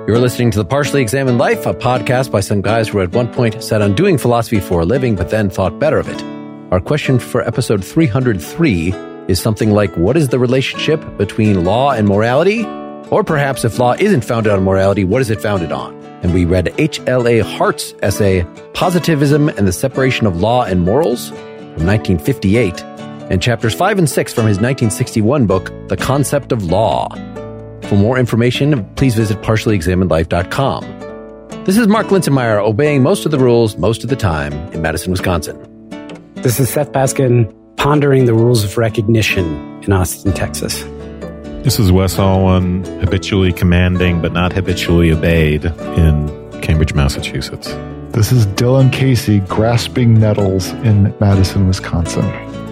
You're listening to The Partially Examined Life, a podcast by some guys who at one point set on doing philosophy for a living, but then thought better of it. Our question for episode 303 is something like, what is the relationship between law and morality? Or perhaps if law isn't founded on morality, what is it founded on? And we read H.L.A. Hart's essay, Positivism and the Separation of Law and Morals, from 1958, and chapters 5 and 6 from his 1961 book, The Concept of Law. For more information, please visit partiallyexaminedlife.com. This is Mark Linsenmayer, obeying most of the rules most of the time in Madison, Wisconsin. This is Seth Baskin, pondering the rules of recognition in Austin, Texas. This is Wes Alwan, habitually commanding but not habitually obeyed in Cambridge, Massachusetts. This is Dylan Casey, grasping nettles in Madison, Wisconsin.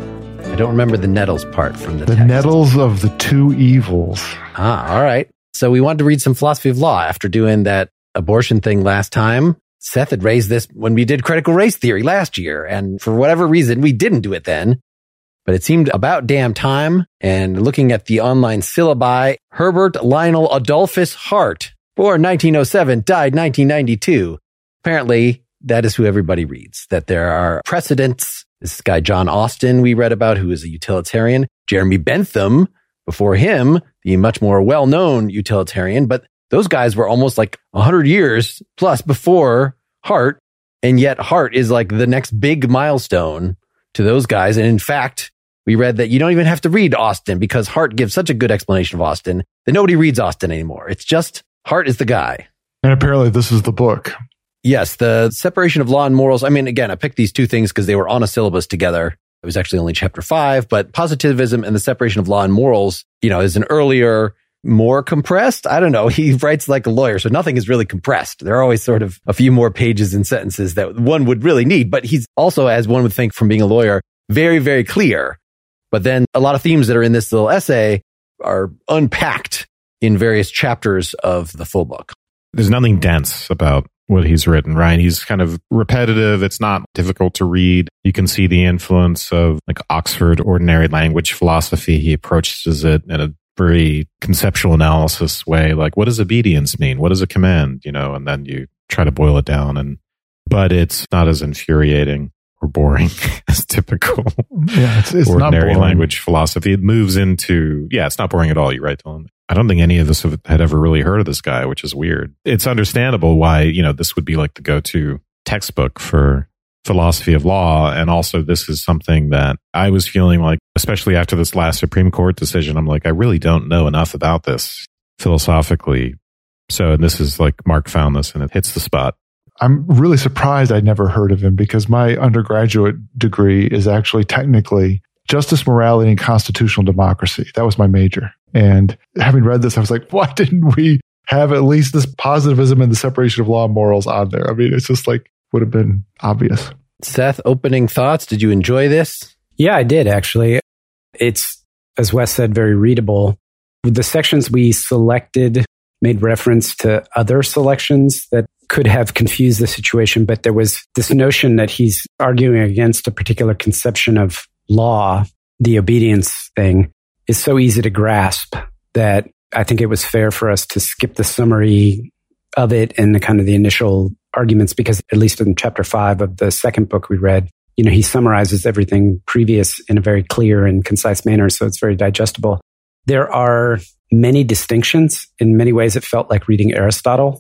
I don't remember the nettles part from the text. Nettles of the two evils. All right. So we wanted to read some philosophy of law after doing that abortion thing last time. Seth had raised this when we did critical race theory last year, and for whatever reason, we didn't do it then. But it seemed about damn time, and looking at the online syllabi, Herbert Lionel Adolphus Hart, born 1907, died 1992. Apparently, that is who everybody reads, that there are precedents. This guy, John Austin, we read about, who is a utilitarian. Jeremy Bentham, before him, the much more well-known utilitarian. But those guys were almost like 100 years plus before Hart. And yet Hart is like the next big milestone to those guys. And in fact, we read that you don't even have to read Austin because Hart gives such a good explanation of Austin that nobody reads Austin anymore. It's just Hart is the guy. And apparently this is the book. Yes, the separation of law and morals. I mean, again, I picked these two things because they were on a syllabus together. It was actually only chapter 5, but positivism and the separation of law and morals, is an earlier, more compressed. I don't know. He writes like a lawyer, so nothing is really compressed. There are always sort of a few more pages and sentences that one would really need, but he's also, as one would think from being a lawyer, very, very clear. But then a lot of themes that are in this little essay are unpacked in various chapters of the full book. There's nothing dense about what he's written, right? He's kind of repetitive. It's not difficult to read. You can see the influence of like Oxford ordinary language philosophy. He approaches it in a very conceptual analysis way. Like, what does obedience mean? What is a command? And then you try to boil it down. But it's not as infuriating or boring as typical it's ordinary language philosophy. It moves into, it's not boring at all. You're right, Dylan. I don't think any of us had ever really heard of this guy, which is weird. It's understandable why, this would be like the go-to textbook for philosophy of law. And also this is something that I was feeling like, especially after this last Supreme Court decision, I'm like, I really don't know enough about this philosophically. So this is like Mark found this and it hits the spot. I'm really surprised I'd never heard of him because my undergraduate degree is actually technically justice, morality, and constitutional democracy. That was my major. And having read this, I was like, why didn't we have at least this positivism and the separation of law and morals on there? I mean, it's just like, would have been obvious. Seth, opening thoughts. Did you enjoy this? Yeah, I did, actually. It's, as Wes said, very readable. The sections we selected made reference to other selections that could have confused the situation, but there was this notion that he's arguing against a particular conception of law, the obedience thing, is so easy to grasp that I think it was fair for us to skip the summary of it and the kind of the initial arguments, because at least in chapter 5 of the second book we read, he summarizes everything previous in a very clear and concise manner, so it's very digestible. There are many distinctions. In many ways, it felt like reading Aristotle.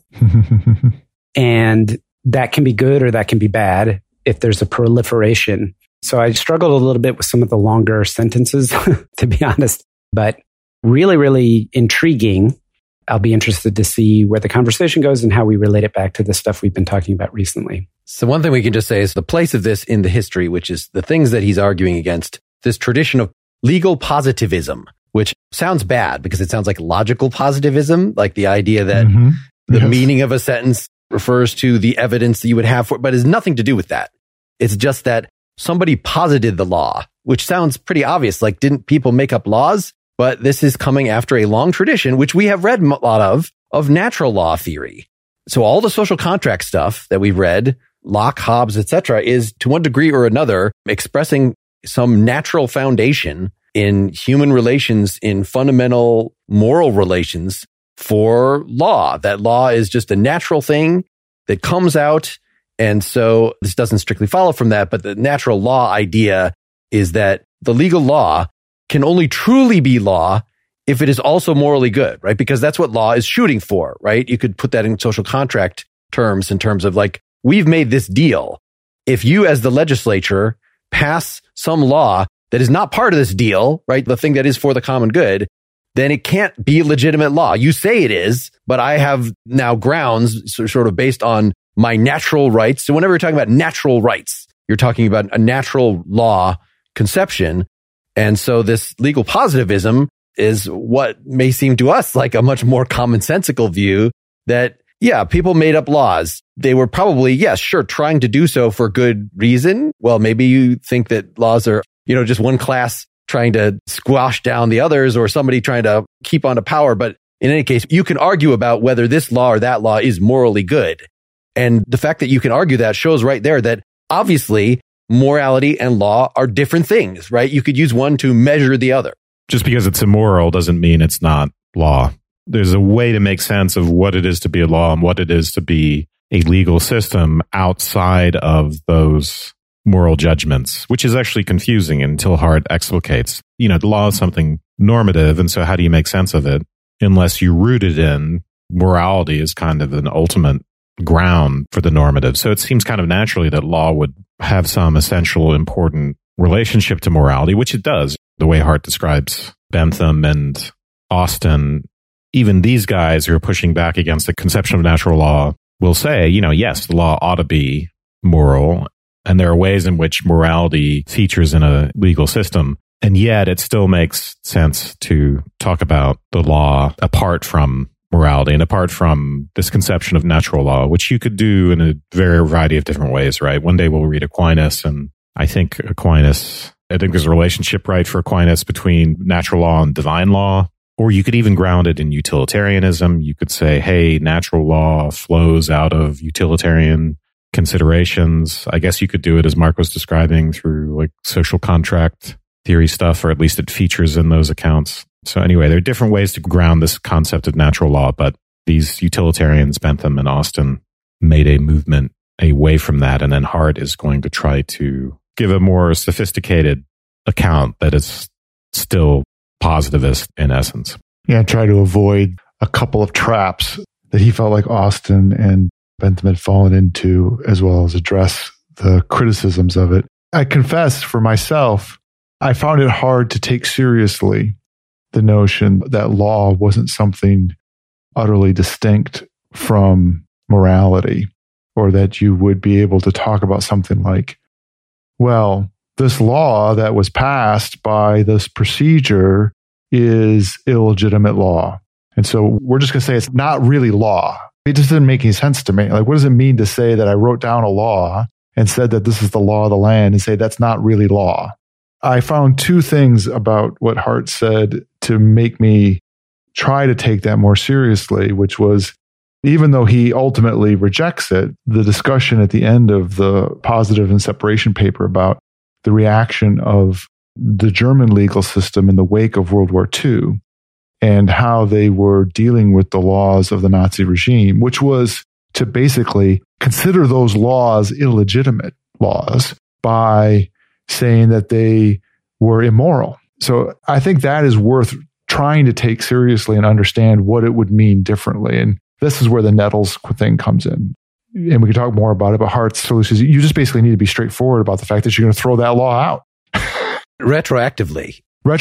And that can be good or that can be bad if there's a proliferation. So I struggled a little bit with some of the longer sentences, to be honest, but really, really intriguing. I'll be interested to see where the conversation goes and how we relate it back to the stuff we've been talking about recently. So one thing we can just say is the place of this in the history, which is the things that he's arguing against, this tradition of legal positivism, which sounds bad because it sounds like logical positivism, like the idea that the meaning of a sentence refers to the evidence that you would have for it, but it has nothing to do with that. It's just that somebody posited the law, which sounds pretty obvious. Like, didn't people make up laws? But this is coming after a long tradition, which we have read a lot of natural law theory. So all the social contract stuff that we've read, Locke, Hobbes, etc., is to one degree or another expressing some natural foundation in human relations, in fundamental moral relations for law, that law is just a natural thing that comes out. And so this doesn't strictly follow from that, but the natural law idea is that the legal law can only truly be law if it is also morally good, right? Because that's what law is shooting for, right? You could put that in social contract terms, in terms of like, we've made this deal. If you as the legislature pass some law that is not part of this deal, right? The thing that is for the common good, then it can't be legitimate law. You say it is, but I have now grounds sort of based on my natural rights. So whenever you're talking about natural rights, you're talking about a natural law conception. And so this legal positivism is what may seem to us like a much more commonsensical view that, yeah, people made up laws. They were probably, yes, sure, trying to do so for good reason. Well, maybe you think that laws are, just one class trying to squash down the others or somebody trying to keep on to power. But in any case, you can argue about whether this law or that law is morally good. And the fact that you can argue that shows right there that obviously morality and law are different things, right? You could use one to measure the other. Just because it's immoral doesn't mean it's not law. There's a way to make sense of what it is to be a law and what it is to be a legal system outside of those moral judgments, which is actually confusing until Hart explicates. The law is something normative, and so how do you make sense of it unless you root it in morality is kind of an ultimate ground for the normative. So it seems kind of naturally that law would have some essential important relationship to morality, which it does. The way Hart describes Bentham and Austin, even these guys who are pushing back against the conception of natural law will say, yes, the law ought to be moral. And there are ways in which morality features in a legal system. And yet it still makes sense to talk about the law apart from morality and apart from this conception of natural law, which you could do in a variety of different ways, right? One day we'll read Aquinas, and I think there's a relationship, right, for Aquinas between natural law and divine law. Or you could even ground it in utilitarianism. You could say, hey, natural law flows out of utilitarian considerations. I guess you could do it as Mark was describing through like social contract theory stuff, or at least it features in those accounts. So anyway, there are different ways to ground this concept of natural law, but these utilitarians, Bentham and Austin, made a movement away from that. And then Hart is going to try to give a more sophisticated account that is still positivist in essence. Yeah, try to avoid a couple of traps that he felt like Austin and Bentham had fallen into, as well as address the criticisms of it. I confess for myself, I found it hard to take seriously the notion that law wasn't something utterly distinct from morality, or that you would be able to talk about something like, well, this law that was passed by this procedure is illegitimate law. And so we're just going to say it's not really law. It just didn't make any sense to me. Like, what does it mean to say that I wrote down a law and said that this is the law of the land and say that's not really law? I found two things about what Hart said to make me try to take that more seriously, which was, even though he ultimately rejects it, the discussion at the end of the positive and separation paper about the reaction of the German legal system in the wake of World War II and how they were dealing with the laws of the Nazi regime, which was to basically consider those laws illegitimate laws by saying that they were immoral. So I think that is worth trying to take seriously and understand what it would mean differently. And this is where the Nettles thing comes in. And we can talk more about it, but Hart's solution is you just basically need to be straightforward about the fact that you're going to throw that law out. Retroactively.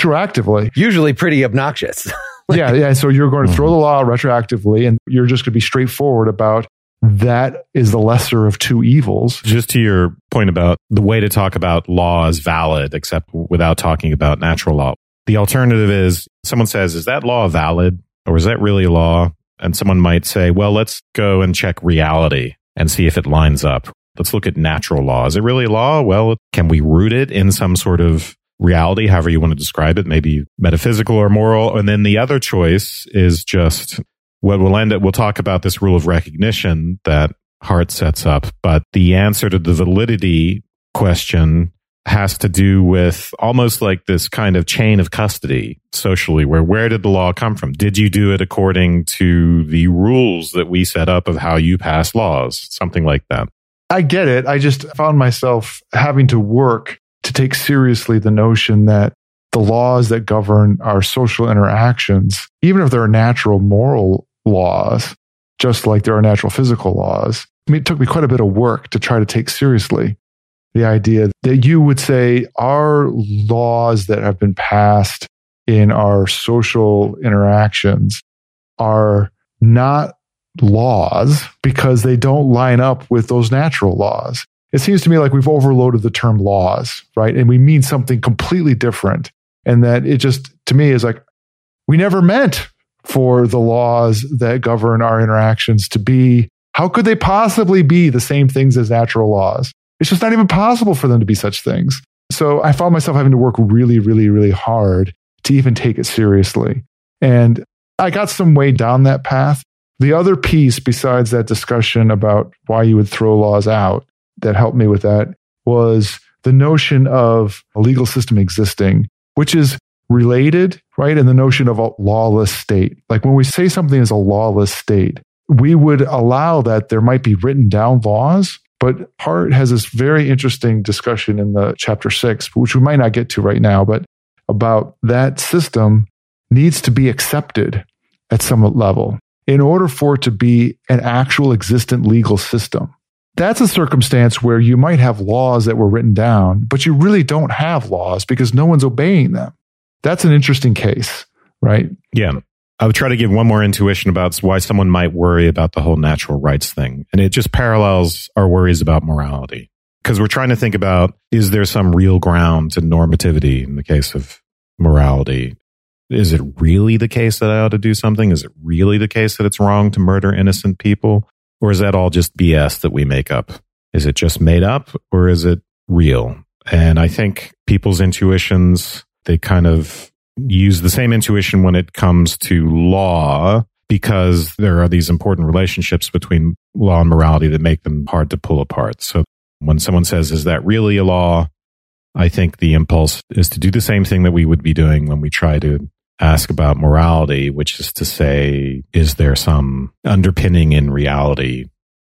Usually pretty obnoxious. Yeah. So you're going to throw the law out retroactively, and you're just going to be straightforward about that is the lesser of two evils. Just to your point about the way to talk about law as valid, except without talking about natural law. The alternative is someone says, is that law valid or is that really law? And someone might say, well, let's go and check reality and see if it lines up. Let's look at natural law. Is it really law? Well, can we root it in some sort of reality, however you want to describe it, maybe metaphysical or moral? And then the other choice is just what we'll end up, we'll talk about this rule of recognition that Hart sets up, but the answer to the validity question has to do with almost like this kind of chain of custody socially, where did the law come from? Did you do it according to the rules that we set up of how you pass laws? Something like that. I get it. I just found myself having to work to take seriously the notion that the laws that govern our social interactions, even if there are natural moral laws, just like there are natural physical laws, I mean, it took me quite a bit of work to try to take seriously the idea that you would say our laws that have been passed in our social interactions are not laws because they don't line up with those natural laws. It seems to me like we've overloaded the term laws, right? And we mean something completely different. And that it just, to me, is like, we never meant for the laws that govern our interactions to be, how could they possibly be the same things as natural laws? It's just not even possible for them to be such things. So I found myself having to work really, really, really hard to even take it seriously. And I got some way down that path. The other piece, besides that discussion about why you would throw laws out, that helped me with that was the notion of a legal system existing, which is related, right? And the notion of a lawless state. Like when we say something is a lawless state, we would allow that there might be written down laws, but Hart has this very interesting discussion in the chapter 6, which we might not get to right now, but about that system needs to be accepted at some level in order for it to be an actual existent legal system. That's a circumstance where you might have laws that were written down, but you really don't have laws because no one's obeying them. That's an interesting case, right? Yeah. I would try to give one more intuition about why someone might worry about the whole natural rights thing. And it just parallels our worries about morality. Because we're trying to think about, is there some real ground to normativity in the case of morality? Is it really the case that I ought to do something? Is it really the case that it's wrong to murder innocent people? Or is that all just BS that we make up? Is it just made up or is it real? And I think people's intuitions, they kind of use the same intuition when it comes to law because there are these important relationships between law and morality that make them hard to pull apart. So when someone says, is that really a law? I think the impulse is to do the same thing that we would be doing when we try to ask about morality, which is to say, is there some underpinning in reality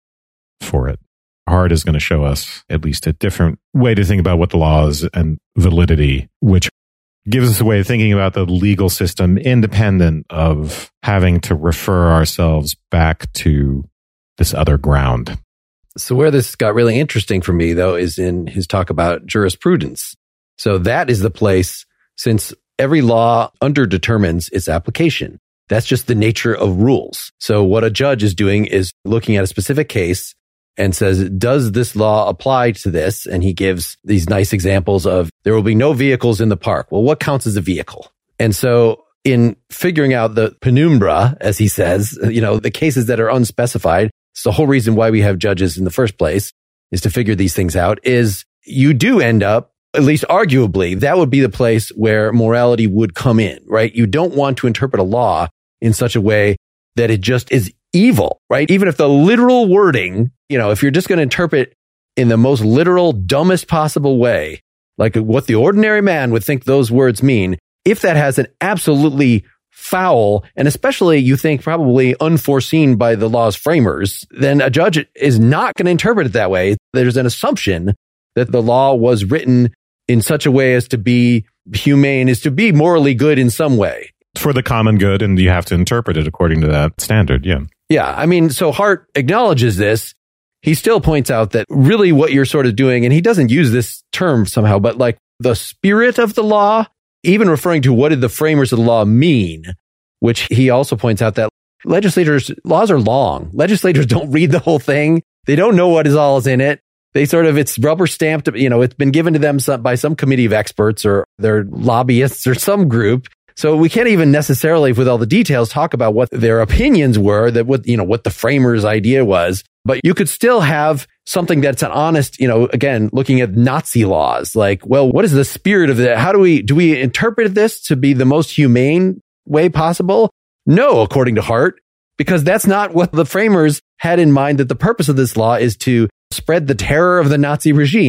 for it? Hart is going to show us at least a different way to think about what the law is and validity, which gives us a way of thinking about the legal system independent of having to refer ourselves back to this other ground. So where this got really interesting for me, though, is in his talk about jurisprudence. So that is the place, since every law underdetermines its application. That's just the nature of rules. So what a judge is doing is looking at a specific case and says, does this law apply to this? And he gives these nice examples of there will be no vehicles in the park. Well, what counts as a vehicle? And so in figuring out the penumbra, as he says, the cases that are unspecified, it's the whole reason why we have judges in the first place is to figure these things out, is you do end up, at least arguably, that would be the place where morality would come in, right? You don't want to interpret a law in such a way that it just is evil, right? Even if the literal wording, if you're just going to interpret in the most literal, dumbest possible way, like what the ordinary man would think those words mean, if that has an absolutely foul, and especially you think probably unforeseen by the law's framers, then a judge is not going to interpret it that way. There's an assumption that the law was written in such a way as to be humane, is to be morally good in some way. For the common good, and you have to interpret it according to that standard, yeah. Yeah, I mean, so Hart acknowledges this. He still points out that really what you're sort of doing, and he doesn't use this term somehow, but like the spirit of the law, even referring to what did the framers of the law mean, which he also points out that laws are long. Legislators don't read the whole thing. They don't know what is all is in it. They it's rubber stamped, it's been given to them by some committee of experts or their lobbyists or some group. So we can't even necessarily, with all the details, talk about what their opinions were, that what the framers' idea was. But you could still have something that's an honest, again, looking at Nazi laws, like, well, what is the spirit of that? How do we interpret this to be the most humane way possible? No, according to Hart, because that's not what the framers had in mind, that the purpose of this law is to spread the terror of the Nazi regime.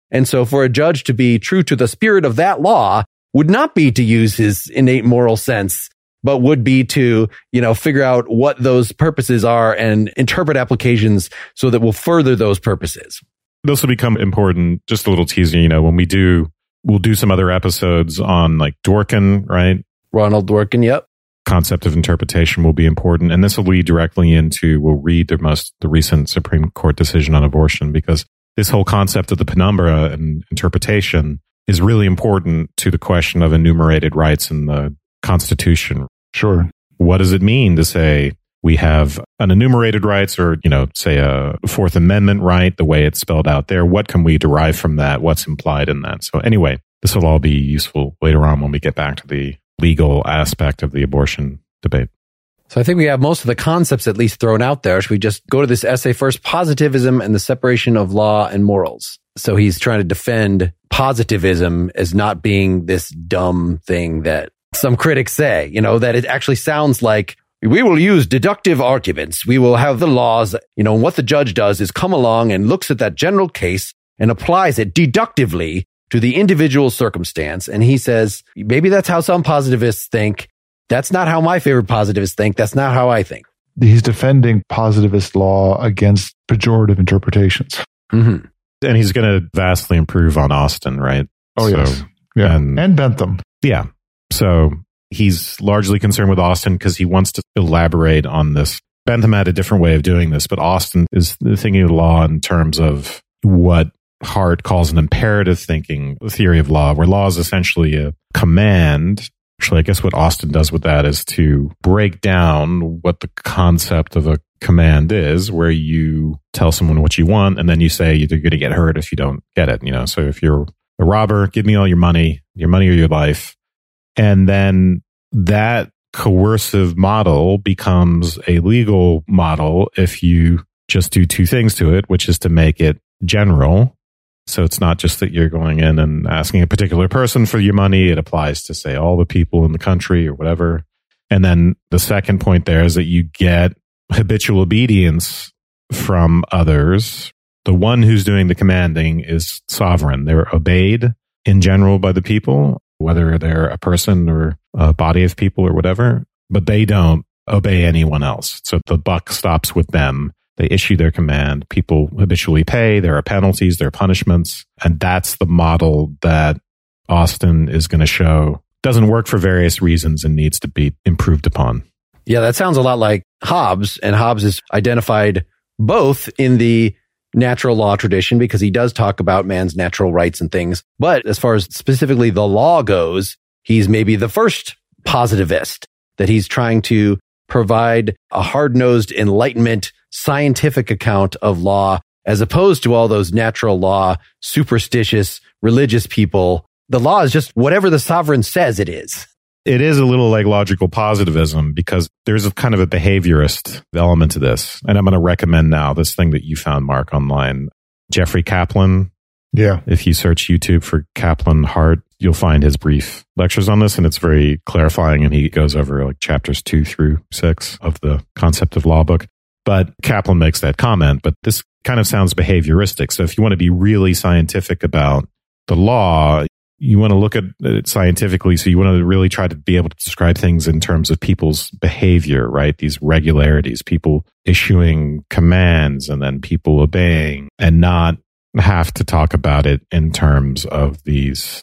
And so for a judge to be true to the spirit of that law would not be to use his innate moral sense, but would be to, figure out what those purposes are and interpret applications so that will further those purposes. This will become important. Just a little teaser, when we'll do some other episodes on like Dworkin, right? Ronald Dworkin, yep. Concept of interpretation will be important. And this will lead directly into, we'll read the recent Supreme Court decision on abortion, because this whole concept of the penumbra and interpretation is really important to the question of enumerated rights in the Constitution. Sure. What does it mean to say we have an enumerated rights or, say a Fourth Amendment right, the way it's spelled out there? What can we derive from that? What's implied in that? So anyway, this will all be useful later on when we get back to the legal aspect of the abortion debate. So I think we have most of the concepts at least thrown out there. Should we just go to this essay first? Positivism and the separation of law and morals. So he's trying to defend positivism as not being this dumb thing that some critics say, that it actually sounds like we will use deductive arguments. We will have the laws, what the judge does is come along and looks at that general case and applies it deductively to the individual circumstance. And he says, maybe that's how some positivists think. That's not how my favorite positivists think. That's not how I think. He's defending positivist law against pejorative interpretations. Mm-hmm. And he's going to vastly improve on Austin, right? Oh, yes. Yeah. And Bentham. Yeah. So he's largely concerned with Austin because he wants to elaborate on this. Bentham had a different way of doing this, but Austin is thinking of law in terms of what Hart calls an imperative thinking theory of law, where law is essentially a command. Actually, I guess what Austin does with that is to break down what the concept of a command is, where you tell someone what you want, and then you say you're going to get hurt if you don't get it. So if you're a robber, give me all your money or your life. And then that coercive model becomes a legal model if you just do two things to it, which is to make it general. So it's not just that you're going in and asking a particular person for your money. It applies to, say, all the people in the country or whatever. And then the second point there is that you get habitual obedience from others. The one who's doing the commanding is sovereign. They're obeyed in general by the people, whether they're a person or a body of people or whatever, but they don't obey anyone else. So the buck stops with them. They issue their command. People habitually pay. There are penalties. There are punishments. And that's the model that Austin is going to show doesn't work for various reasons and needs to be improved upon. Yeah, that sounds a lot like Hobbes. And Hobbes is identified both in the natural law tradition because he does talk about man's natural rights and things. But as far as specifically the law goes, he's maybe the first positivist, that he's trying to provide a hard-nosed Enlightenment scientific account of law, as opposed to all those natural law, superstitious, religious people. The law is just whatever the sovereign says it is. It is a little like logical positivism because there's a kind of a behaviorist element to this. And I'm going to recommend now this thing that you found, Mark, online. Jeffrey Kaplan. Yeah. If you search YouTube for Kaplan Hart, you'll find his brief lectures on this, and it's very clarifying. And he goes over like chapters 2 through 6 of the Concept of Law book. But Kaplan makes that comment, but this kind of sounds behavioristic. So if you want to be really scientific about the law, you want to look at it scientifically. So you want to really try to be able to describe things in terms of people's behavior, right? These regularities, people issuing commands and then people obeying, and not have to talk about it in terms of these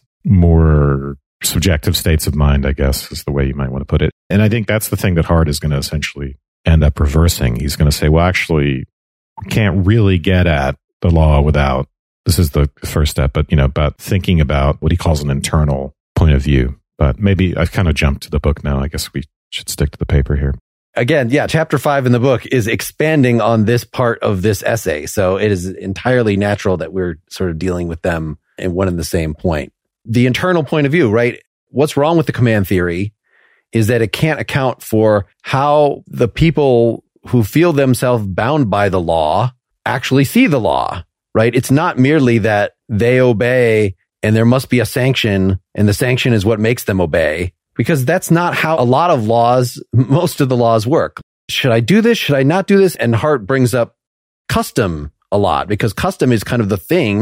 more subjective states of mind, I guess is the way you might want to put it. And I think that's the thing that Hart is going to essentially end up reversing. He's going to say, well, actually, we can't really get at the law without, this is the first step, but, about thinking about what he calls an internal point of view. But maybe I've kind of jumped to the book now. I guess we should stick to the paper here. Again, yeah, chapter 5 in the book is expanding on this part of this essay. So it is entirely natural that we're sort of dealing with them in one and the same point. The internal point of view, right? What's wrong with the command theory is that it can't account for how the people who feel themselves bound by the law actually see the law, right? It's not merely that they obey and there must be a sanction and the sanction is what makes them obey, because that's not how a lot of laws, most of the laws work. Should I do this? Should I not do this? And Hart brings up custom a lot because custom is kind of the thing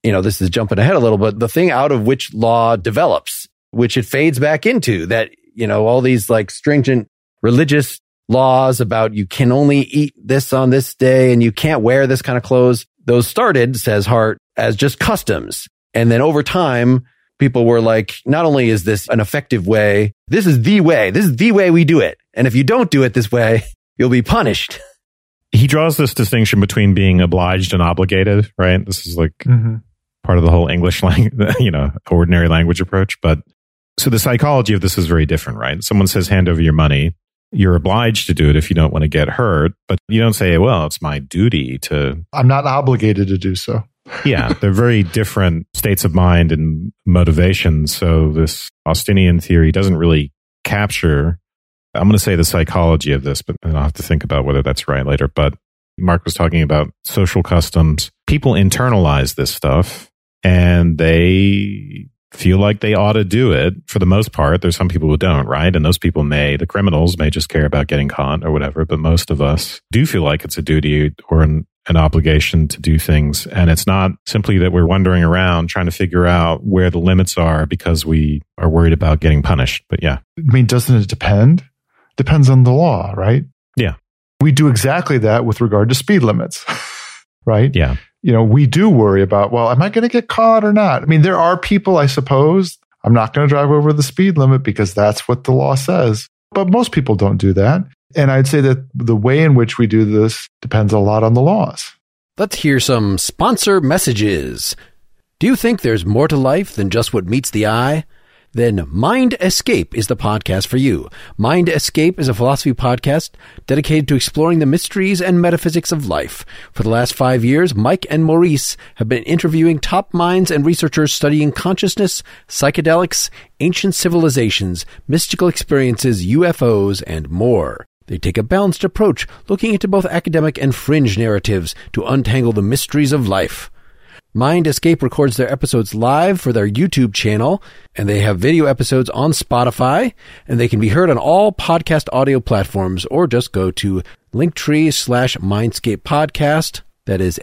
this is jumping ahead a little, but the thing out of which law develops, which it fades back into, that, all these like stringent religious laws about you can only eat this on this day and you can't wear this kind of clothes. Those started, says Hart, as just customs. And then over time, people were like, not only is this an effective way, this is the way we do it. And if you don't do it this way, you'll be punished. He draws this distinction between being obliged and obligated, right? This is like part of the whole English language, ordinary language approach. But so the psychology of this is very different, right? Someone says, hand over your money. You're obliged to do it if you don't want to get hurt, but you don't say, well, it's my duty to. I'm not obligated to do so. Yeah, they're very different states of mind and motivations. So this Austinian theory doesn't really capture, I'm going to say the psychology of this, but I'll have to think about whether that's right later. But Mark was talking about social customs. People internalize this stuff and they feel like they ought to do it for the most part. There's some people who don't, right? And those people the criminals may just care about getting caught or whatever, but most of us do feel like it's a duty or an obligation to do things. And it's not simply that we're wandering around trying to figure out where the limits are because we are worried about getting punished. But yeah. I mean, doesn't it depend? Depends on the law, right? Yeah. We do exactly that with regard to speed limits, right? Yeah. We do worry about, well, am I going to get caught or not? I mean, there are people, I suppose, I'm not going to drive over the speed limit because that's what the law says. But most people don't do that. And I'd say that the way in which we do this depends a lot on the laws. Let's hear some sponsor messages. Do you think there's more to life than just what meets the eye? Then Mind Escape is the podcast for you. Mind Escape is a philosophy podcast dedicated to exploring the mysteries and metaphysics of life. For the last 5 years, Mike and Maurice have been interviewing top minds and researchers studying consciousness, psychedelics, ancient civilizations, mystical experiences, UFOs, and more. They take a balanced approach, looking into both academic and fringe narratives to untangle the mysteries of life. Mind Escape records their episodes live for their YouTube channel, and they have video episodes on Spotify, and they can be heard on all podcast audio platforms, or just go to linktree/Mindscape Podcast. That is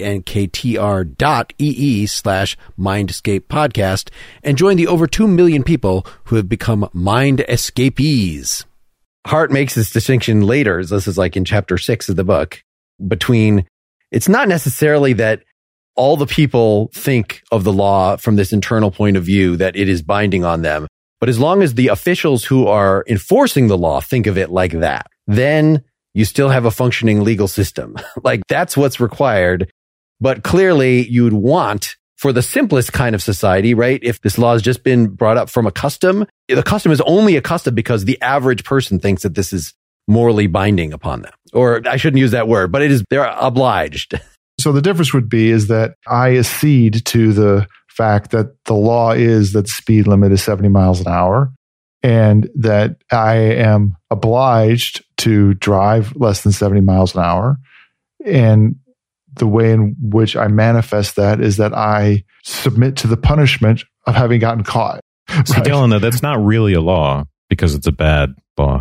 linktr.ee/Mindscape Podcast, and join the over 2 million people who have become Mind Escapees. Hart makes this distinction later, this is like in chapter 6 of the book, between it's not necessarily that all the people think of the law from this internal point of view that it is binding on them. But as long as the officials who are enforcing the law think of it like that, then you still have a functioning legal system. Like that's what's required. But clearly you'd want for the simplest kind of society, right? If this law has just been brought up from a custom, the custom is only a custom because the average person thinks that this is morally binding upon them. Or I shouldn't use that word, but they're obliged. So the difference would be is that I accede to the fact that the law is that the speed limit is 70 miles an hour and that I am obliged to drive less than 70 miles an hour. And the way in which I manifest that is that I submit to the punishment of having gotten caught. So right? Dylan, though, that's not really a law because it's a bad law.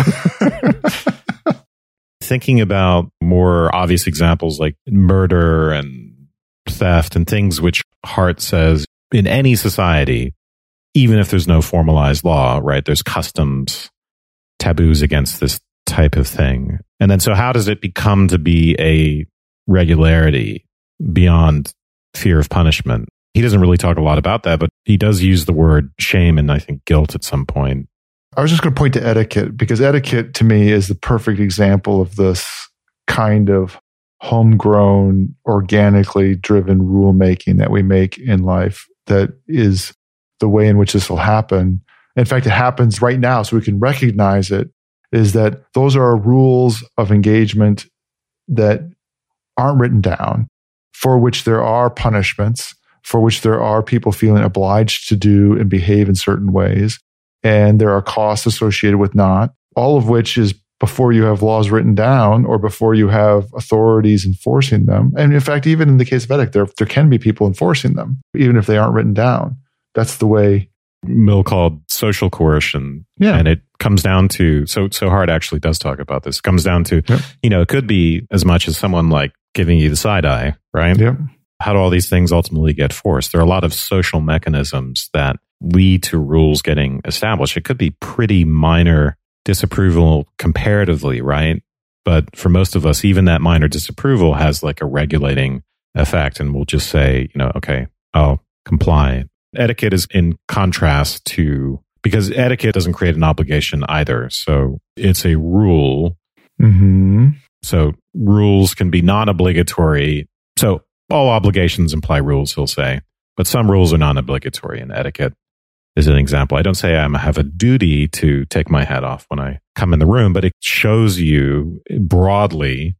Thinking about more obvious examples like murder and theft and things which Hart says in any society, even if there's no formalized law, right? There's customs, taboos against this type of thing. And then so how does it become to be a regularity beyond fear of punishment? He doesn't really talk a lot about that, but he does use the word shame and I think guilt at some point. I was just going to point to etiquette because etiquette to me is the perfect example of this kind of homegrown, organically driven rulemaking that we make in life that is the way in which this will happen. In fact, it happens right now so we can recognize it, is that those are rules of engagement that aren't written down, for which there are punishments, for which there are people feeling obliged to do and behave in certain ways. And there are costs associated with not, all of which is before you have laws written down or before you have authorities enforcing them. And in fact, even in the case of etiquette, there can be people enforcing them, even if they aren't written down. That's the way. Mill called social coercion. Yeah. And it comes down to, so Hart actually does talk about this. It comes down to, yep. It could be as much as someone like giving you the side eye, right? Yep. how do all these things ultimately get forced? There are a lot of social mechanisms that lead to rules getting established. It could be pretty minor disapproval comparatively, right? But for most of us, even that minor disapproval has like a regulating effect. And we'll just say, okay, I'll comply. Etiquette is in contrast to, because etiquette doesn't create an obligation either. So it's a rule. Mm-hmm. So rules can be non-obligatory. So all obligations imply rules, he'll say. But some rules are non-obligatory, and etiquette is an example. I don't say I have a duty to take my hat off when I come in the room, but it shows you broadly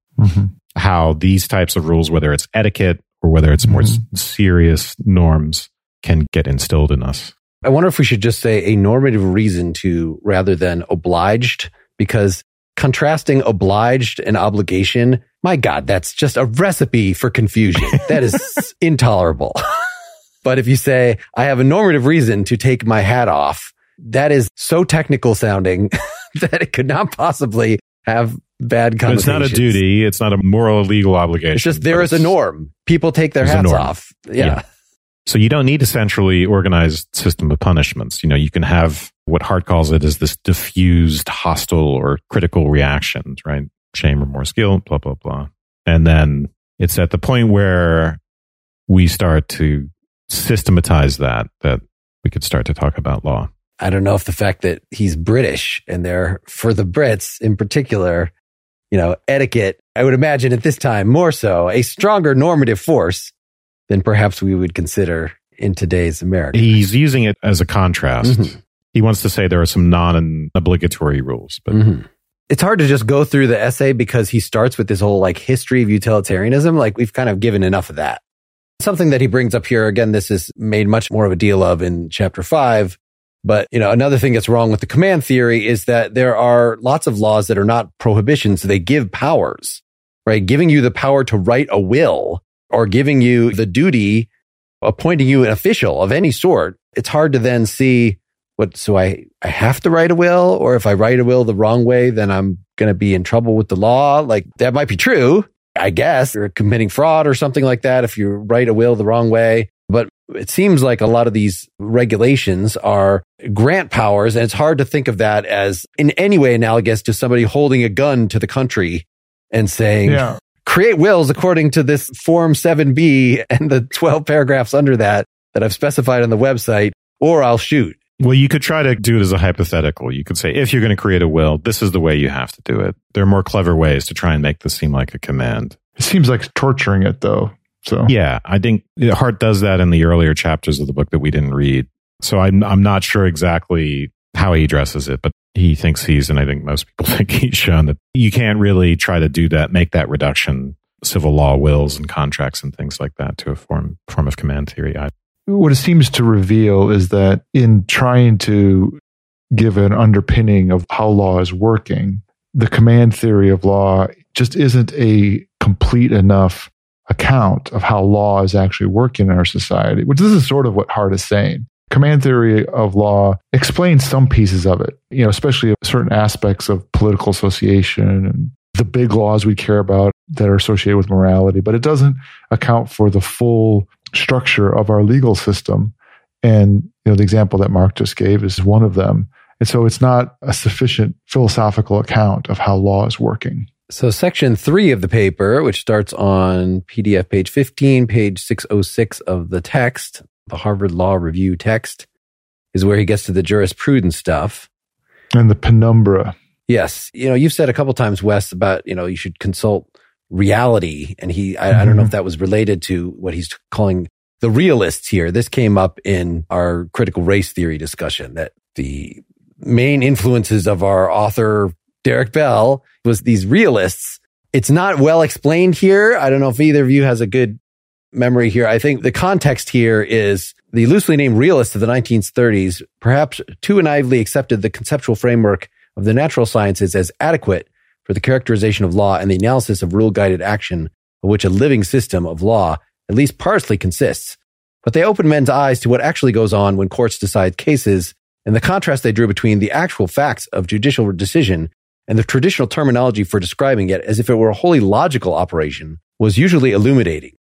how these types of rules, whether it's etiquette or whether it's more serious norms, can get instilled in us. I wonder if we should just say a normative reason to rather than obliged, because contrasting obliged and obligation, my God, that's just a recipe for confusion. That is intolerable. But if you say, I have a normative reason to take my hat off, that is so technical sounding that it could not possibly have bad connotations. It's not a duty. It's not a moral or legal obligation. It's just there is a norm. People take their hats off. Yeah. So you don't need a centrally organized system of punishments. You can have what Hart calls it is this diffused, hostile, or critical reactions, right? Shame, remorse, guilt, blah, blah, blah. And then it's at the point where we start to systematize that we could start to talk about law. I don't know if the fact that he's British and they're, for the Brits in particular, etiquette, I would imagine at this time more so, a stronger normative force than perhaps we would consider in today's America. He's using it as a contrast. Mm-hmm. He wants to say there are some non-obligatory rules, but it's hard to just go through the essay because he starts with this whole history of utilitarianism. We've kind of given enough of that. Something that he brings up here, again, this is made much more of a deal of in chapter 5. But, another thing that's wrong with the command theory is that there are lots of laws that are not prohibitions. They give powers, right? Giving you the power to write a will or giving you the duty, appointing you an official of any sort. It's hard to then see so I have to write a will, or if I write a will the wrong way, then I'm going to be in trouble with the law. That might be true. I guess you're committing fraud or something like that if you write a will the wrong way. But it seems like a lot of these regulations are grant powers, and it's hard to think of that as in any way analogous to somebody holding a gun to the country and saying, create wills according to this Form 7B and the 12 paragraphs under that I've specified on the website, or I'll shoot. Well, you could try to do it as a hypothetical. You could say, if you're going to create a will, this is the way you have to do it. There are more clever ways to try and make this seem like a command. It seems like torturing it, though. So yeah, I think Hart does that in the earlier chapters of the book that we didn't read. So I'm not sure exactly how he addresses it, but he thinks and I think most people think he's shown that you can't really try to do that, make that reduction, civil law wills and contracts and things like that to a form of command theory. What it seems to reveal is that in trying to give an underpinning of how law is working, the command theory of law just isn't a complete enough account of how law is actually working in our society, which this is sort of what Hart is saying. Command theory of law explains some pieces of it, especially certain aspects of political association and the big laws we care about that are associated with morality, but it doesn't account for the full structure of our legal system. And the example that Mark just gave is one of them. And so it's not a sufficient philosophical account of how law is working. So section 3 of the paper, which starts on PDF page 15, page 606 of the text, the Harvard Law Review text, is where he gets to the jurisprudence stuff. And the penumbra. Yes. You've said a couple times, Wes, about, you should consult reality. And I don't know if that was related to what he's calling the realists here. This came up in our critical race theory discussion, that the main influences of our author, Derek Bell, was these realists. It's not well explained here. I don't know if either of you has a good memory here. I think the context here is the loosely named realists of the 1930s perhaps too naively accepted the conceptual framework of the natural sciences as adequate for the characterization of law and the analysis of rule-guided action, of which a living system of law at least partially consists. But they opened men's eyes to what actually goes on when courts decide cases, and the contrast they drew between the actual facts of judicial decision and the traditional terminology for describing it as if it were a wholly logical operation was usually illuminating.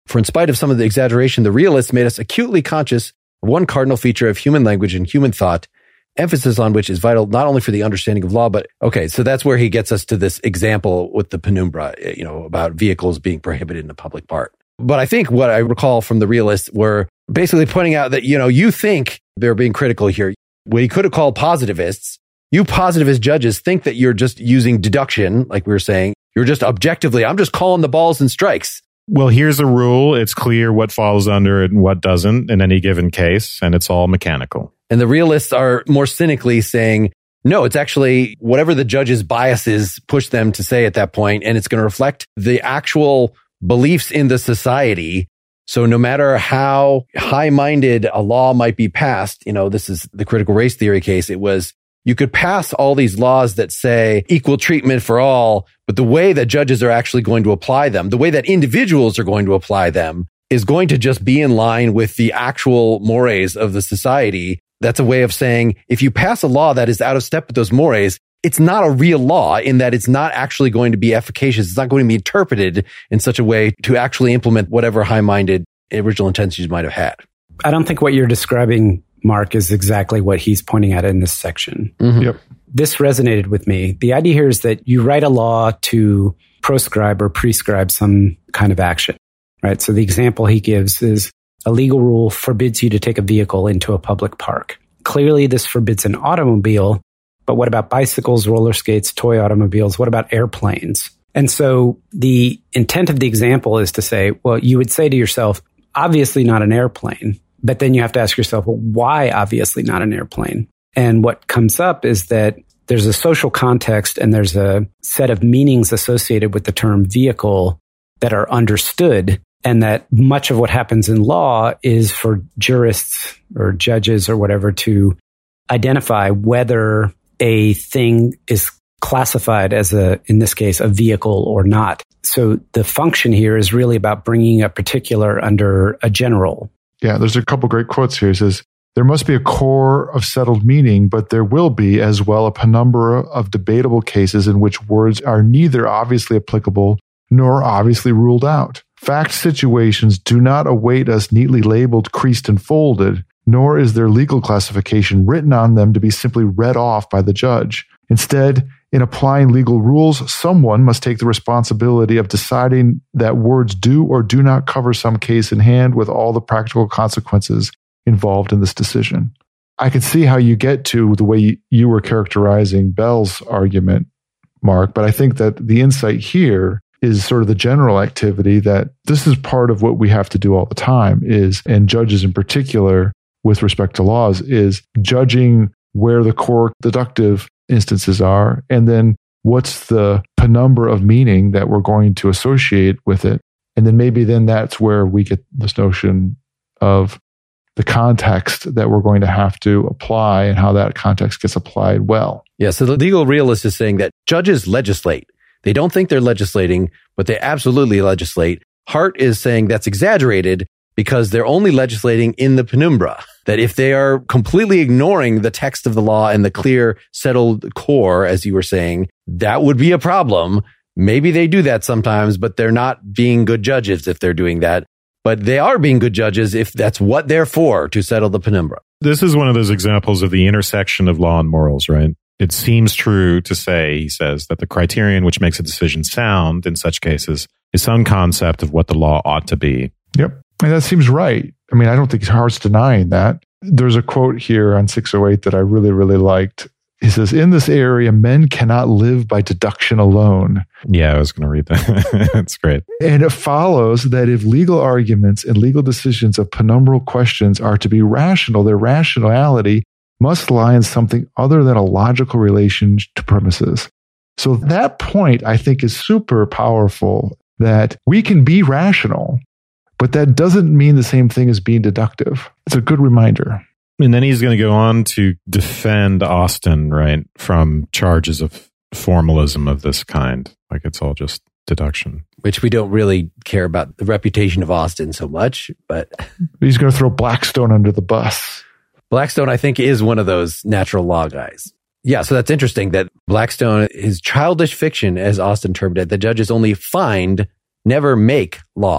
For in spite of some of the exaggeration, the realists made us acutely conscious of one cardinal feature of human language and human thought, emphasis on which is vital not only for the understanding of law, but okay, so that's where he gets us to this example with the penumbra, about vehicles being prohibited in a public park. But I think what I recall from the realists were basically pointing out that, you think they're being critical here. What he could have called positivists, you positivist judges think that you're just using deduction, like we were saying. You're just objectively, I'm just calling the balls and strikes. Well, here's a rule. It's clear what falls under it and what doesn't in any given case, and it's all mechanical. And the realists are more cynically saying, no, it's actually whatever the judge's biases push them to say at that point, and it's going to reflect the actual beliefs in the society. So no matter how high-minded a law might be passed, this is the critical race theory case, it was you could pass all these laws that say equal treatment for all, but the way that judges are actually going to apply them, the way that individuals are going to apply them, is going to just be in line with the actual mores of the society. That's a way of saying, if you pass a law that is out of step with those mores, it's not a real law in that it's not actually going to be efficacious. It's not going to be interpreted in such a way to actually implement whatever high-minded original intentions you might have had. I don't think what you're describing, Mark, is exactly what he's pointing at in this section. Mm-hmm. Yep. This resonated with me. The idea here is that you write a law to proscribe or prescribe some kind of action, right? So the example he gives is a legal rule forbids you to take a vehicle into a public park. Clearly, this forbids an automobile, but what about bicycles, roller skates, toy automobiles? What about airplanes? And so the intent of the example is to say, well, you would say to yourself, obviously not an airplane. But then you have to ask yourself, well, why obviously not an airplane? And what comes up is that there's a social context and there's a set of meanings associated with the term vehicle that are understood, and that much of what happens in law is for jurists or judges or whatever to identify whether a thing is classified as in this case, a vehicle or not. So the function here is really about bringing a particular under a general. Yeah, there's a couple great quotes here. It says, there must be a core of settled meaning, but there will be as well a penumbra of debatable cases in which words are neither obviously applicable nor obviously ruled out. Fact situations do not await us neatly labeled, creased, and folded, nor is their legal classification written on them to be simply read off by the judge. Instead, in applying legal rules, someone must take the responsibility of deciding that words do or do not cover some case in hand with all the practical consequences involved in this decision. I can see how you get to the way you were characterizing Bell's argument, Mark, but I think that the insight here is sort of the general activity that this is part of what we have to do all the time is, and judges in particular with respect to laws, is judging where the core deductive instances are, and then what's the penumbra of meaning that we're going to associate with it. And then maybe then that's where we get this notion of the context that we're going to have to apply and how that context gets applied well. Yeah, so the legal realist is saying that judges legislate. They don't think they're legislating, but they absolutely legislate. Hart is saying that's exaggerated because they're only legislating in the penumbra. That if they are completely ignoring the text of the law and the clear, settled core, as you were saying, that would be a problem. Maybe they do that sometimes, but they're not being good judges if they're doing that. But they are being good judges if that's what they're for, to settle the penumbra. This is one of those examples of the intersection of law and morals, right? It seems true to say, he says, that the criterion which makes a decision sound in such cases is some concept of what the law ought to be. Yep. And that seems right. I mean, I don't think Hart's denying that. There's a quote here on 608 that I really, really liked. He says, in this area, men cannot live by deduction alone. Yeah, I was going to read that. That's great. And it follows that if legal arguments and legal decisions of penumbral questions are to be rational, their rationality must lie in something other than a logical relation to premises. So that point, I think, is super powerful, that we can be rational, but that doesn't mean the same thing as being deductive. It's a good reminder. And then he's going to go on to defend Austin, right, from charges of formalism of this kind. Like it's all just deduction. Which we don't really care about the reputation of Austin so much, but... He's going to throw Blackstone under the bus. Blackstone, I think, is one of those natural law guys. Yeah, so that's interesting that Blackstone is childish fiction, as Austin termed it. The judges only find, never make law.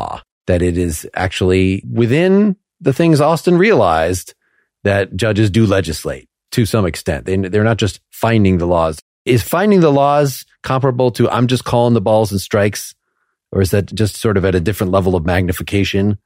that it is actually within the things Austin realized that judges do legislate to some extent. They're not just finding the laws. Is finding the laws comparable to I'm just calling the balls and strikes? Or is that just sort of at a different level of magnification?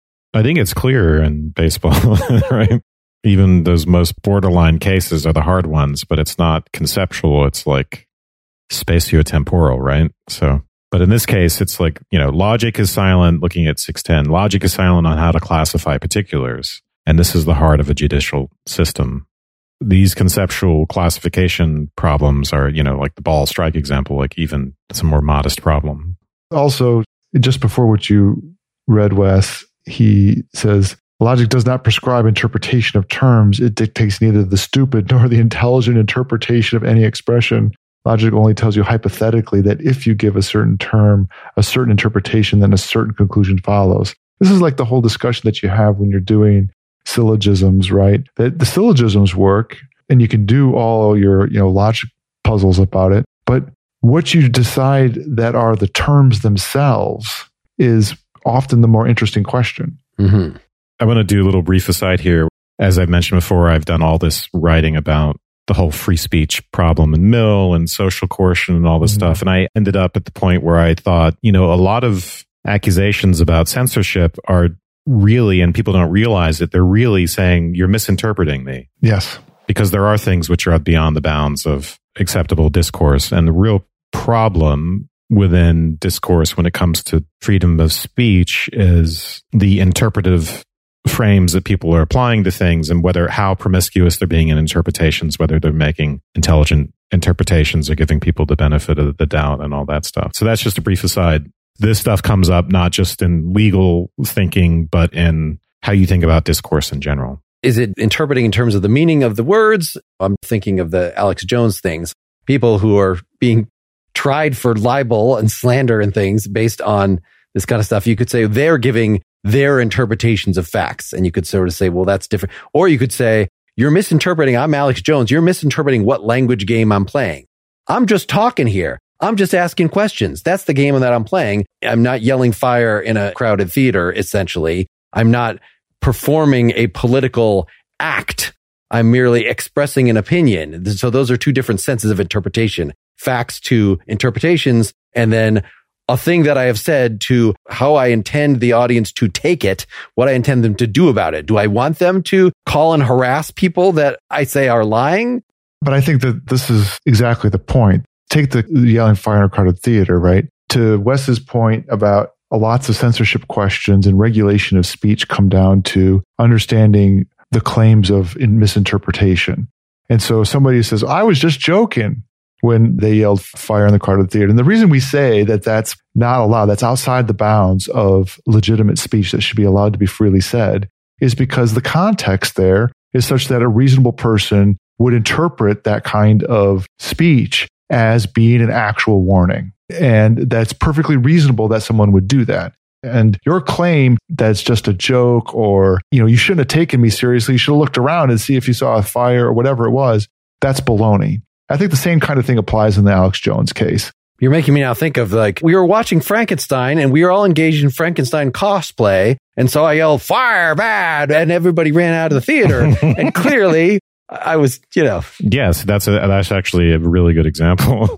I think it's clear in baseball, right? Even those most borderline cases are the hard ones, but it's not conceptual. It's like spatiotemporal, right? So, but in this case, it's like, logic is silent looking at 610. Logic is silent on how to classify particulars. And this is the heart of a judicial system. These conceptual classification problems are, like the ball strike example, like even it's a more modest problem. Also, just before what you read, Wes, he says, logic does not prescribe interpretation of terms. It dictates neither the stupid nor the intelligent interpretation of any expression. Logic only tells you hypothetically that if you give a certain term a certain interpretation, then a certain conclusion follows. This is like the whole discussion that you have when you're doing syllogisms, right? That the syllogisms work and you can do all your, logic puzzles about it. But what you decide that are the terms themselves is often the more interesting question. Mm-hmm. I want to do a little brief aside here. As I've mentioned before, I've done all this writing about the whole free speech problem in Mill and social coercion and all this stuff. And I ended up at the point where I thought, a lot of accusations about censorship are really, and people don't realize it, they're really saying you're misinterpreting me. Yes. Because there are things which are beyond the bounds of acceptable discourse. And the real problem within discourse when it comes to freedom of speech is the interpretive frames that people are applying to things and how promiscuous they're being in interpretations, whether they're making intelligent interpretations or giving people the benefit of the doubt and all that stuff. So that's just a brief aside. This stuff comes up not just in legal thinking, but in how you think about discourse in general. Is it interpreting in terms of the meaning of the words? I'm thinking of the Alex Jones things. People who are being tried for libel and slander and things based on this kind of stuff. You could say they're giving their interpretations of facts. And you could sort of say, well, that's different. Or you could say, you're misinterpreting. I'm Alex Jones. You're misinterpreting what language game I'm playing. I'm just talking here. I'm just asking questions. That's the game that I'm playing. I'm not yelling fire in a crowded theater, essentially. I'm not performing a political act. I'm merely expressing an opinion. So those are two different senses of interpretation. Facts to interpretations, and then a thing that I have said to how I intend the audience to take it, what I intend them to do about it. Do I want them to call and harass people that I say are lying? But I think that this is exactly the point. Take the yelling fire in a crowded theater, right? To Wes's point about lots of censorship questions and regulation of speech come down to understanding the claims of misinterpretation. And so somebody says, I was just joking when they yelled fire in the crowded theater. And the reason we say that that's not allowed, that's outside the bounds of legitimate speech that should be allowed to be freely said, is because the context there is such that a reasonable person would interpret that kind of speech as being an actual warning. And that's perfectly reasonable that someone would do that. And your claim that's just a joke or, you shouldn't have taken me seriously, you should have looked around and see if you saw a fire or whatever it was, that's baloney. I think the same kind of thing applies in the Alex Jones case. You're making me now think of we were watching Frankenstein and we were all engaged in Frankenstein cosplay. And so I yelled, fire, bad, and everybody ran out of the theater. And clearly I was, Yes, that's actually a really good example.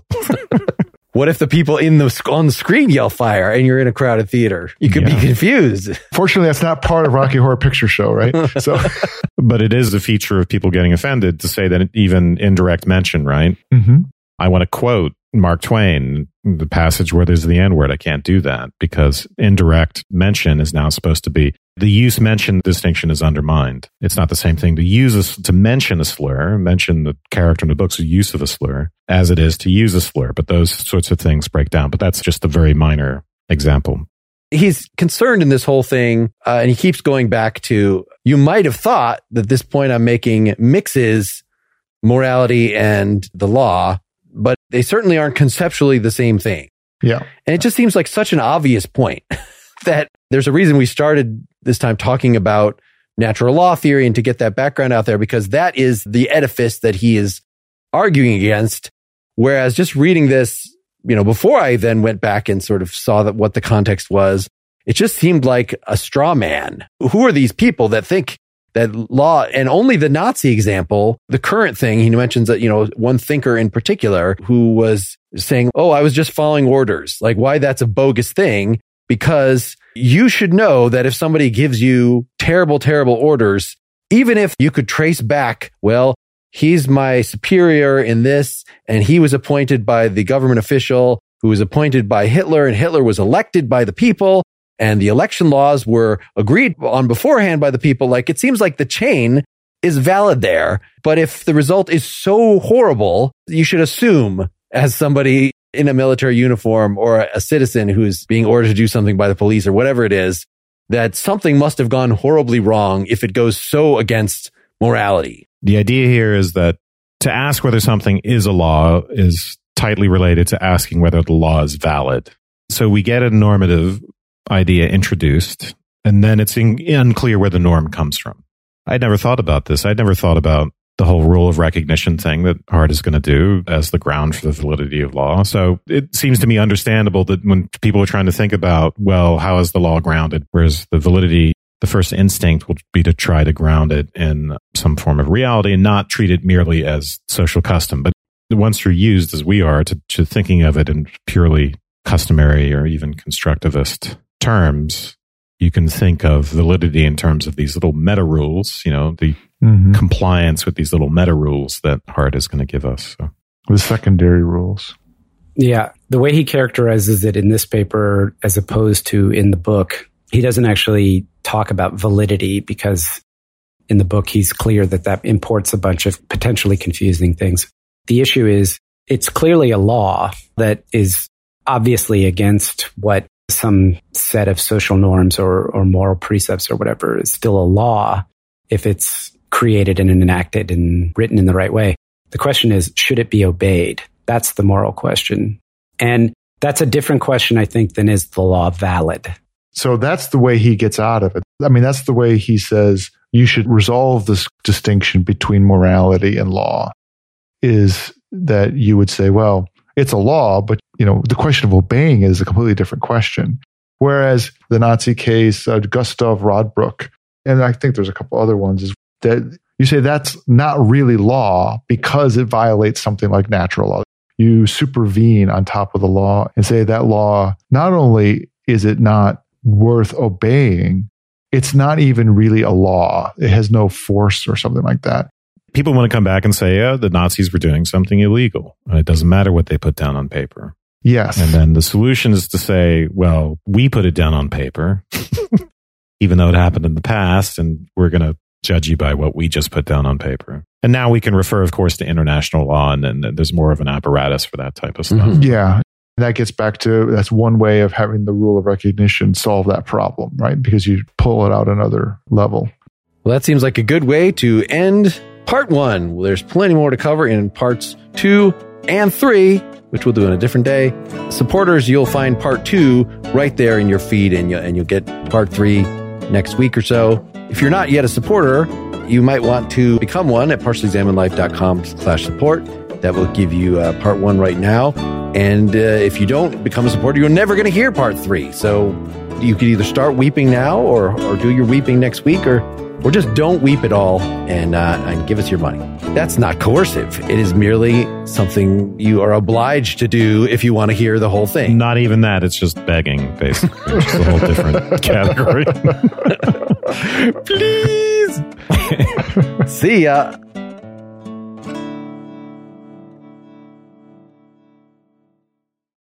What if the people on the screen yell fire and you're in a crowded theater? You could be confused. Fortunately, that's not part of Rocky Horror Picture Show, right? So, but it is a feature of people getting offended to say that even indirect mention, right? Mm-hmm. I want to quote Mark Twain, the passage where there's the N-word. I can't do that because indirect mention is now supposed to be the use mention distinction is undermined. It's not the same thing to mention a slur, mention the character in the book's use of a slur, as it is to use a slur. But those sorts of things break down. But that's just a very minor example. He's concerned in this whole thing, and he keeps going back to, you might have thought that this point I'm making mixes morality and the law, but they certainly aren't conceptually the same thing. Yeah. And it just seems like such an obvious point that there's a reason we started this time talking about natural law theory and to get that background out there, because that is the edifice that he is arguing against. Whereas just reading this, before I then went back and sort of saw that what the context was, it just seemed like a straw man. Who are these people that think that law, and only the Nazi example, the current thing, he mentions that, one thinker in particular who was saying, oh, I was just following orders. Like, why that's a bogus thing? Because you should know that if somebody gives you terrible, terrible orders, even if you could trace back, well, he's my superior in this, and he was appointed by the government official who was appointed by Hitler, and Hitler was elected by the people, and the election laws were agreed on beforehand by the people. Like, it seems like the chain is valid there. But if the result is so horrible, you should assume, as somebody in a military uniform or a citizen who's being ordered to do something by the police or whatever it is, that something must have gone horribly wrong if it goes so against morality. The idea here is that to ask whether something is a law is tightly related to asking whether the law is valid. So we get a normative idea introduced, and then it's unclear where the norm comes from. I'd never thought about this. I'd never thought about the whole rule of recognition thing that Hart is going to do as the ground for the validity of law. So it seems to me understandable that when people are trying to think about, well, how is the law grounded? Whereas the validity, the first instinct will be to try to ground it in some form of reality and not treat it merely as social custom. But once you're used, as we are, to thinking of it in purely customary or even constructivist terms, you can think of validity in terms of these little meta rules, the compliance with these little meta rules that Hart is going to give us. So. The secondary rules. Yeah. The way he characterizes it in this paper, as opposed to in the book, he doesn't actually talk about validity, because in the book, he's clear that imports a bunch of potentially confusing things. The issue is, it's clearly a law that is obviously against what some set of social norms or moral precepts or whatever is still a law if it's created and enacted and written in the right way. The question is, should it be obeyed? That's the moral question. And that's a different question, I think, than is the law valid? So that's the way he gets out of it. I mean, that's the way he says you should resolve this distinction between morality and law, is that you would say, well, it's a law, but the question of obeying it is a completely different question. Whereas the Nazi case, Gustav Rodbruck, and I think there's a couple other ones, is that you say that's not really law because it violates something like natural law. You supervene on top of the law and say that law, not only is it not worth obeying, it's not even really a law. It has no force or something like that. People want to come back and say, the Nazis were doing something illegal. And it doesn't matter what they put down on paper. Yes. And then the solution is to say, well, we put it down on paper, even though it happened in the past, and we're going to judge you by what we just put down on paper. And now we can refer, of course, to international law, and then there's more of an apparatus for that type of stuff. Mm-hmm. Yeah. That gets back to, that's one way of having the rule of recognition solve that problem, right? Because you pull it out another level. Well, that seems like a good way to end part 1. Well, there's plenty more to cover in parts 2 and 3, which we'll do on a different day. Supporters, you'll find part 2 right there in your feed, and you'll get part 3 next week or so. If you're not yet a supporter, you might want to become one at partiallyexaminedlife.com/support. That will give you part 1 right now. And if you don't become a supporter, you're never going to hear part 3. So you could either start weeping now or do your weeping next week, or just don't weep at all and give us your money. That's not coercive. It is merely something you are obliged to do if you want to hear the whole thing. Not even that. It's just begging, basically. Which is a whole different category. Please. See ya.